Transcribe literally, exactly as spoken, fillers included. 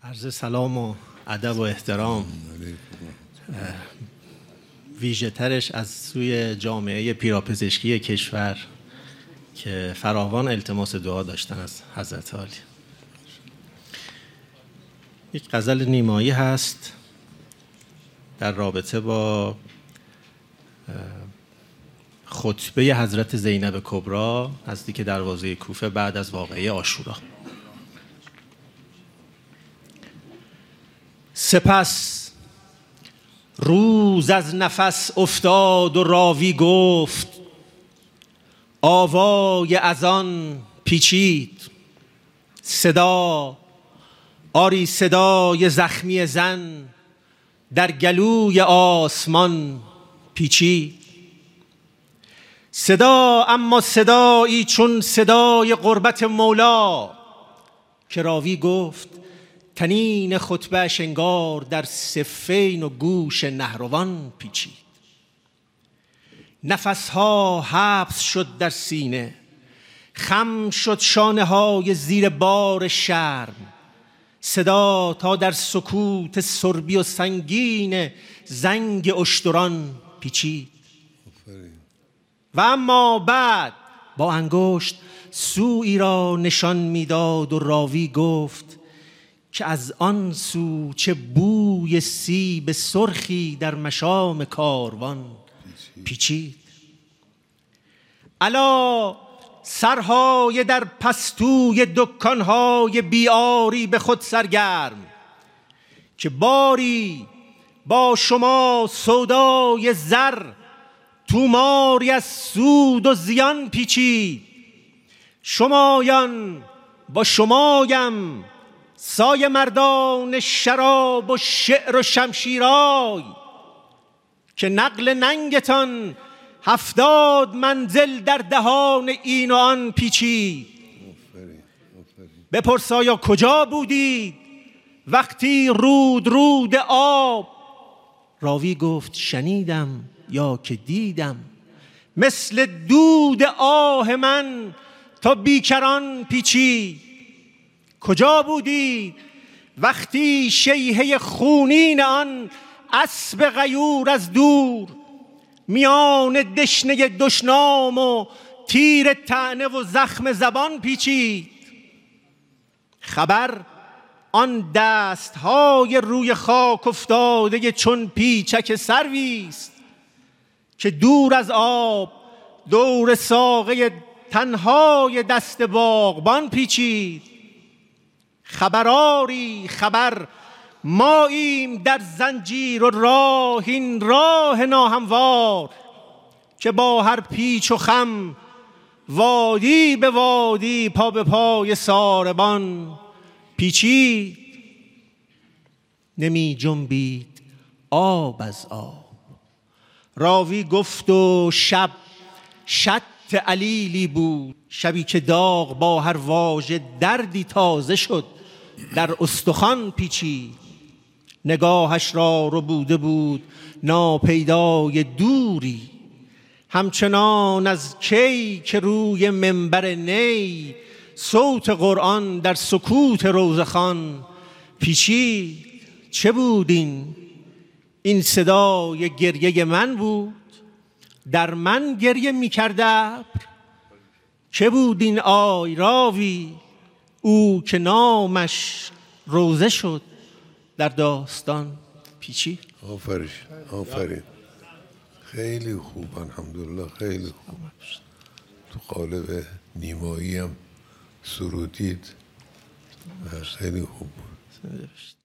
عرض سلام و ادب و احترام ویژه ترش از سوی جامعه پیراپزشکی کشور که فراوان التماس دعا داشتن از حضرت عالی. یک غزل نیمایی هست در رابطه با خطبه حضرت زینب کبری نزدیک دروازه کوفه بعد از واقعه عاشورا. سپس روز از نفس افتاد و راوی گفت، آوای اذان پیچید، صدا آری صدای زخمی زن در گلوی آسمان پیچید. صدا اما صدایی چون صدای قربت مولا که راوی گفت تنین خطبه انگار در صفین و گوش نهروان پیچید. نفسها حبس شد در سینه، خم شد شانه های زیر بار شرم. صدا تا در سکوت سربی و سنگین زنگ اشتران پیچید. و اما بعد با انگشت سویی را نشان میداد و راوی گفت که از آن سو چه بوی سیب سرخی در مشام کاروان پیچید. الا سرهای در پستوی دکانهای بیاری به خود سرگرم که باری با شما سودای زر توماری از سود و زیان پیچید. شمایان با شمایم سایه مردان شراب و شعر و شمشیرای که نقل ننگتان هفتاد منزل در دهان این و آن پیچید. بپرسایا کجا بودید وقتی رود رود آب؟ راوی گفت شنیدم یا که دیدم، مثل دود آه من تا بیکران پیچید. کجا بودی وقتی شیهه خونین آن اسب غیور از دور میان دشنه دشنام و تیر طعنه و زخم زبان پیچید؟ خبر آن دستهای روی خاک افتاده چون پیچک سرویست که دور از آب دور ساقه تنهای دست باغبان پیچید. خبراری خبر ماییم در زنجیر و راه این راه ناهموار که با هر پیچ و خم وادی به وادی پا به پای ساربان پیچید. نمی جنبید آب از آب. راوی گفت و شب شط علیلی بود، شبی که داغ با هر واژه دردی تازه شد در استخوان پیچید. نگاهش را ربوده بود ناپیدای دوری، همچنان از کی که روی منبر نی صوت قرآن در سکوت روزخوان پیچید. چه بود این؟ این صدای گریه من بود، در من گریه می کرده ابر. چه بود این آی راوی؟ او که نامش روزه شد در داستان پیچید. آفرین آفرین، خیلی خوب، الحمدلله خیلی خوب. تو قالب نیمایی هم سرودید، خیلی خوب بود.